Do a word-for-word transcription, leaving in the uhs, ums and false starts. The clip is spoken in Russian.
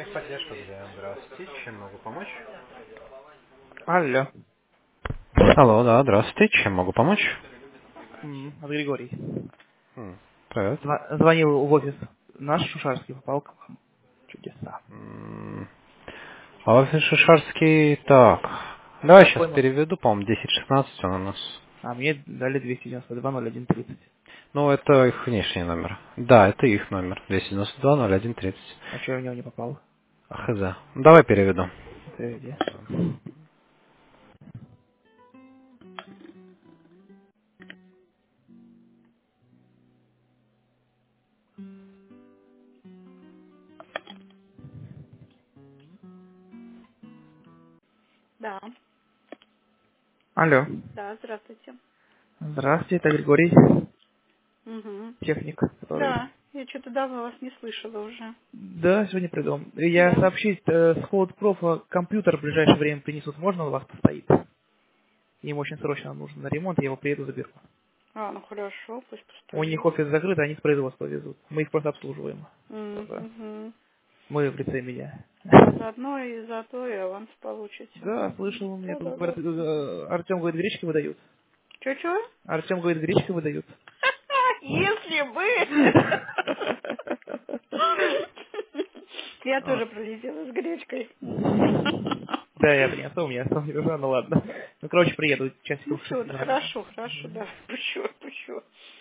Техподдержка, да, здравствуйте. Чем могу помочь? Алло. Алло, да, здравствуйте. Чем могу помочь? М, Это Григорий. М, Привет. Зва- Звонил в офис. Наш Шушарский попал к вам. Чудеса. М, А офис Шишарский, так. Давай сейчас Какой номер? переведу, по-моему, десять шестнадцать он у нас. А мне дали двести девяносто два ноль один тридцать. Ну, это их внешний номер. Да, это их номер. двести девяносто два ноль один тридцать. А что я в него не попал? Хз. Давай переведу. Это где? Да, Алло. да, здравствуйте. Здравствуйте, это Григорий. Угу. Техник, который... Да, я что-то давно вас не слышала уже. Да, сегодня приду. Я Да. сообщить, э, с Холодпрофа компьютер в ближайшее время принесут. Можно, у вас постоит? Им очень срочно нужно на ремонт, я его приеду заберу. А, ну хорошо, пусть У них постоит. офис закрыт, а они с производства везут. Мы их просто обслуживаем. Тоже. Угу. Мы в лице меня. А заодно и за то и аванс получите. Да, слышал, мне тут говорят, Да-да-да. э, Артем говорит, гречки выдают. Чё-чё? Артем говорит, гречки выдают. Если бы! Я А, тоже пролетела с гречкой. Мгм. Да, я принесу, у меня осталось уже, ну ладно. Ну, короче, приеду часиков в Ну все, шести, да наверное. хорошо, хорошо, да. Пущу, пущу.